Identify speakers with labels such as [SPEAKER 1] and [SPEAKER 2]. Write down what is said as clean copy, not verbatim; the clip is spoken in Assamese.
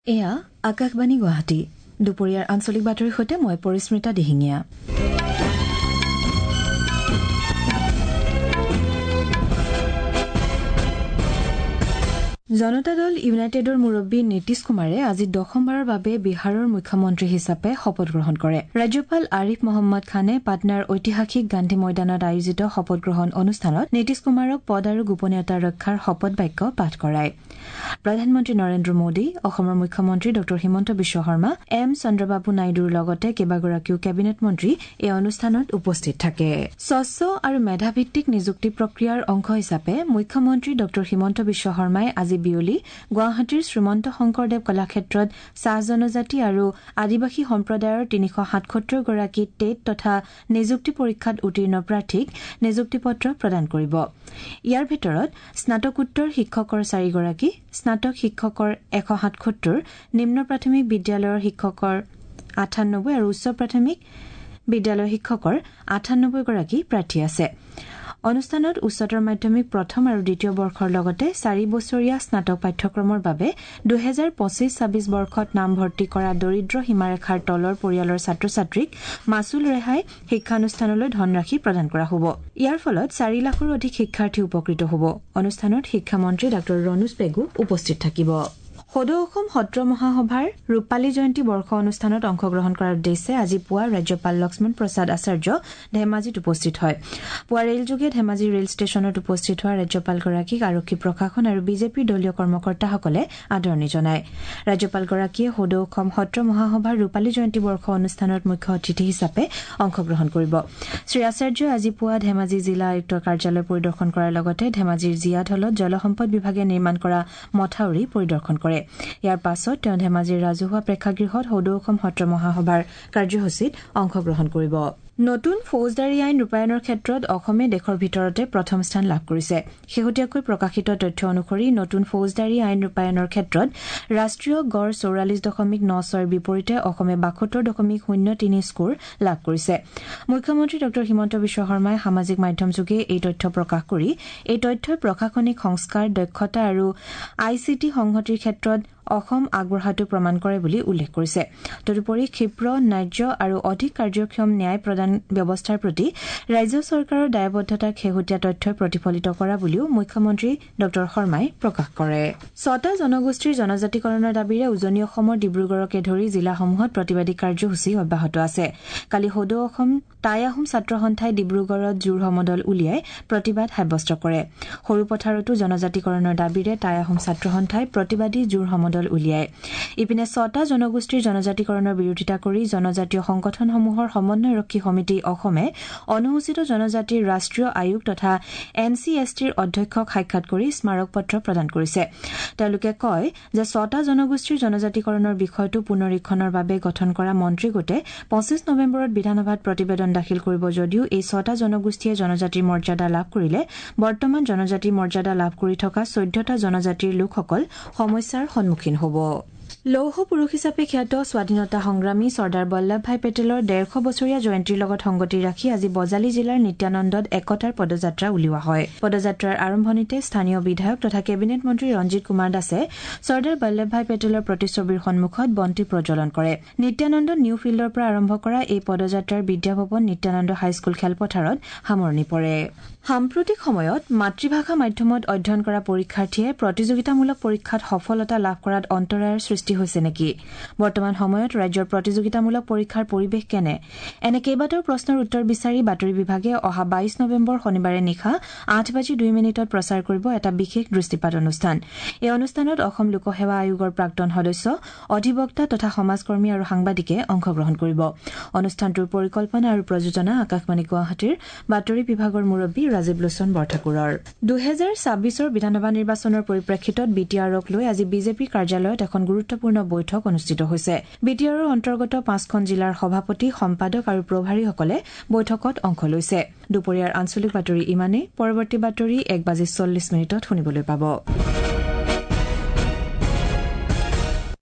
[SPEAKER 1] এয়া আকাশবাণী গুৱাহাটী দুপৰীয়াৰ আঞ্চলিক বাতৰিৰ সৈতে মই পৰিস্মিতা দিহিঙীয়া। জনতা দল ইউনাইটেডৰ মুৰব্বী নীতিশ কুমাৰে আজি দশমবাৰৰ বাবে বিহাৰৰ মুখ্যমন্ত্ৰী হিচাপে শপত গ্ৰহণ কৰে। ৰাজ্যপাল আৰিফ মহম্মদ খানে পাটনাৰ ঐতিহাসিক গান্ধী ময়দানত আয়োজিত শপত গ্ৰহণ অনুষ্ঠানত নীতিশ কুমাৰক পদ আৰু গোপনীয়তা ৰক্ষাৰ শপত বাক্য পাঠ কৰায়। প্ৰধানমন্ত্ৰী নৰেন্দ্ৰ মোদী, অসমৰ মুখ্যমন্ত্ৰী ড হিমন্ত বিশ্ব শৰ্মা, এম চন্দ্ৰবাবু নাইডুৰ লগতে কেইবাগৰাকীও কেবিনেট মন্ত্ৰী এই অনুষ্ঠানত উপস্থিত থাকে। স্বচ্ছ আৰু মেধাভিত্তিক নিযুক্তি প্ৰক্ৰিয়াৰ অংশ হিচাপে মুখ্যমন্ত্ৰী ড হিমন্ত বিশ্ব শৰ্মাই আজি বিয়লি গুৱাহাটীৰ শ্ৰীমন্ত শংকৰদেৱ কলাক্ষেত্ৰত চাহ জনজাতি আৰু আদিবাসী সম্প্ৰদায়ৰ ৩৭৭ গৰাকী টেট তথা নিযুক্তি পৰীক্ষাত উত্তীৰ্ণ প্ৰাৰ্থীক নিযুক্তি পত্ৰ প্ৰদান কৰিব। ইয়াৰ ভিতৰত স্নাতকোত্তৰ শিক্ষকৰ ৪ গৰাকী, স্নাতক শিক্ষকৰ ১৭৭, নিম্ন প্ৰাথমিক বিদ্যালয়ৰ শিক্ষকৰ ৯৮ আৰু উচ্চ প্ৰাথমিক বিদ্যালয়ৰ শিক্ষকৰ ৯৮ গৰাকী প্ৰাৰ্থী আছে। অনুষ্ঠানত উচ্চতৰ মাধ্যমিক প্ৰথম আৰু দ্বিতীয় বৰ্ষৰ লগতে ৪ বছৰীয়া স্নাতক পাঠ্যক্ৰমৰ বাবে ২০২৫-২৬ বৰ্ষত নামভৰ্তি কৰা দৰিদ্ৰ সীমাৰেখাৰ তলৰ পৰিয়ালৰ ছাত্ৰ ছাত্ৰীক মাচুল ৰেহাই শিক্ষানুষ্ঠানলৈ ধনৰাশি প্ৰদান কৰা হ'ব। ইয়াৰ ফলত ৪ লাখৰো অধিক শিক্ষাৰ্থী উপকৃত হ'ব। অনুষ্ঠানত শিক্ষামন্ত্ৰী ডাঃ ৰণোজ পেগু উপস্থিত থাকিব। সদৌ অসম সত্ৰ মহাসভাৰ ৰূপালী জয়ন্তী বৰ্ষ অনুষ্ঠানত অংশগ্ৰহণ কৰাৰ উদ্দেশ্যে আজি পুৱা ৰাজ্যপাল লক্ষ্মণ প্ৰসাদ আচাৰ্য ধেমাজিত উপস্থিত হয়। পুৱা ৰেলযোগে ধেমাজি ৰেল ষ্টেচনত উপস্থিত হোৱা ৰাজ্যপালগৰাকীক আৰক্ষী প্ৰশাসন আৰু বিজেপিৰ দলীয় কৰ্মকৰ্তাসকলে আদৰণি জনায়। ৰাজ্যপালগৰাকীয়ে সদৌ অসম সত্ৰ মহাসভাৰ ৰূপালী জয়ন্তী বৰ্ষ অনুষ্ঠানত মুখ্য অতিথি হিচাপে অংশগ্ৰহণ কৰিব। শ্ৰী আচাৰ্যই আজি পুৱা ধেমাজি জিলা আয়ুক্তৰ কাৰ্যালয় পৰিদৰ্শন কৰাৰ লগতে ধেমাজিৰ জীয়াঢলত জলসম্পদ বিভাগে নিৰ্মাণ কৰা মথাউৰি পৰিদৰ্শন কৰে। ইয়াৰ পাছত তেওঁ ধেমাজিৰ ৰাজহুৱা প্ৰেক্ষাগৃহত সদৌ অসম সত্ৰ মহাসভাৰ কাৰ্যসূচীত অংশগ্ৰহণ কৰিব। নতুন ফৌজদাৰী আইন ৰূপায়ণৰ ক্ষেত্ৰত অসমে দেশৰ ভিতৰতে প্ৰথম স্থান লাভ কৰিছে। শেহতীয়াকৈ প্ৰকাশিত তথ্য অনুসৰি নতুন ফৌজদাৰী আইন ৰূপায়ণৰ ক্ষেত্ৰত ৰাষ্ট্ৰীয় গড় ৪৪.৯৬ৰ বিপৰীতে অসমে ৭২.০৩ স্কোৰ লাভ কৰিছে। মুখ্যমন্ত্ৰী ড হিমন্ত বিশ্ব শৰ্মাই সামাজিক মাধ্যমযোগে এই তথ্য প্ৰকাশ কৰি এই তথ্যই প্ৰশাসনিক সংস্কাৰ, দক্ষতা আৰু ICT সংহতিৰ ক্ষেত্ৰত অসম আগবঢ়াটো প্ৰমাণ কৰে বুলি উল্লেখ কৰিছে। তদুপৰি ক্ষীপ্ৰ, ন্যায্য আৰু অধিক কাৰ্যক্ষম ন্যায় প্ৰদান ব্যৱস্থাৰ প্ৰতি ৰাজ্য চৰকাৰৰ দায়বদ্ধতাক শেহতীয়া তথ্যই প্ৰতিফলিত কৰা বুলিও মুখ্যমন্ত্ৰী ড শৰ্মাই প্ৰকাশ কৰে। ৬টা জনগোষ্ঠীৰ জনজাতিকৰণৰ দাবীৰে উজনি অসমৰ ডিব্ৰুগড়কে ধৰি জিলাসমূহত প্ৰতিবাদী কাৰ্যসূচী অব্যাহত আছে। কালি সদৌ অসম টাই আহোম ছাত্ৰ সন্থাই ডিব্ৰুগড়ত জোৰ সমদল উলিয়াই প্ৰতিবাদ সাব্যস্ত কৰে। সৰুপথাৰতো জনজাতিকৰণৰ দাবীৰে টাই আহোম ছাত্ৰ সন্থাই প্ৰতিবাদী জোৰ সমদল উলিয়ায়। ইপিনে ৬টা জনগোষ্ঠীৰ জনজাতিকৰণৰ বিৰোধিতা কৰি জনজাতীয় সংগঠনসমূহৰ সমন্বয়ৰক্ষী সমিতি অসমে অনুসূচিত জনজাতিৰ ৰাষ্ট্ৰীয় আয়োগ তথা NCSTৰ অধ্যক্ষক সাক্ষাৎ কৰি স্মাৰক পত্ৰ প্ৰদান কৰিছে। তেওঁলোকে কয় যে ৬টা জনগোষ্ঠীৰ জনজাতিকৰণৰ বিষয়টো পুনৰীক্ষণৰ বাবে গঠন কৰা মন্ত্ৰী গোটে ২৫ নৱেম্বৰত বিধানসভাত প্ৰতিবেদন দাখিল কৰিব যদিও এই ৬টা জনগোষ্ঠীয়ে জনজাতিৰ মৰ্যাদা লাভ কৰিলে বৰ্তমান জনজাতিৰ মৰ্যাদা লাভ কৰি থকা ১৪টা জনজাতিৰ লোকসকল সমস্যাৰ সন্মুখীন হ'ব। লৌহ পুৰুষ হিচাপে খ্যাত স্বাধীনতা সংগ্ৰামী চৰ্দাৰ বল্লভ ভাই পেটেলৰ ১৫০ বছৰীয়া জয়ন্তীৰ লগত সংগতি ৰাখি আজি বজালী জিলাৰ নিত্যানন্দত একতাৰ পদযাত্ৰা উলিওৱা হয়। পদযাত্ৰাৰ আৰম্ভণিতে স্থানীয় বিধায়ক তথা কেবিনেট মন্ত্ৰী ৰঞ্জিত কুমাৰ দাসে চৰ্দাৰ বল্লভ ভাই পেটেলৰ প্ৰতিচ্ছবিৰ সন্মুখত বন্তি প্ৰজ্বলন কৰে। নিত্যানন্দ নিউ ফিল্ডৰ পৰা আৰম্ভ কৰা এই পদযাত্ৰাৰ বিদ্যাভৱন নিত্যানন্দ হাইস্কুল খেলপথাৰত সামৰণি পৰে। সাম্প্ৰতিক সময়ত মাতৃভাষা মাধ্যমত অধ্যয়ন কৰা পৰীক্ষাৰ্থীয়ে প্ৰতিযোগিতামূলক পৰীক্ষাত সফলতা লাভ কৰাত অন্তৰায়ৰ সৃষ্টি হৈছে নেকি? বৰ্তমান সময়ত ৰাজ্যৰ প্ৰতিযোগিতামূলক পৰীক্ষাৰ পৰিৱেশ কেনে? এনে কেইবাটাও প্ৰশ্নৰ উত্তৰ বিচাৰি বাতৰি বিভাগে অহা ২২ নৱেম্বৰ শনিবাৰে নিশা ৮:২ প্ৰচাৰ কৰিব এটা বিশেষ দৃষ্টিপাত অনুষ্ঠান। এই অনুষ্ঠানত অসম লোকসেৱা আয়োগৰ প্ৰাক্তন সদস্য, অধিবক্তা তথা সমাজকৰ্মী আৰু সাংবাদিকে অংশগ্ৰহণ কৰিব। অনুষ্ঠানটোৰ পৰিকল্পনা আৰু প্ৰযোজনা আকাশবাণী গুৱাহাটীৰ বাতৰি বিভাগৰ মুৰব্বী ৰাজীৱ লোচন বৰঠাকুৰৰ। ২০২৬ বিধানসভা নিৰ্বাচনৰ পৰিপ্ৰেক্ষিতত BTRক লৈ আজি বিজেপি কাৰ্যালয়ত এখন গুৰুত্বপূৰ্ণ বৈঠক অনুষ্ঠিত হৈছে। BTRৰ অন্তৰ্গত ৫খন জিলাৰ সভাপতি, সম্পাদক আৰু প্ৰভাৰীসকলে বৈঠকত অংশ লৈছে। দুপৰীয়াৰ আঞ্চলিক বাতৰি ইমানেই। পৰৱৰ্তী বাতৰি ১:৪০ শুনিবলৈ পাব।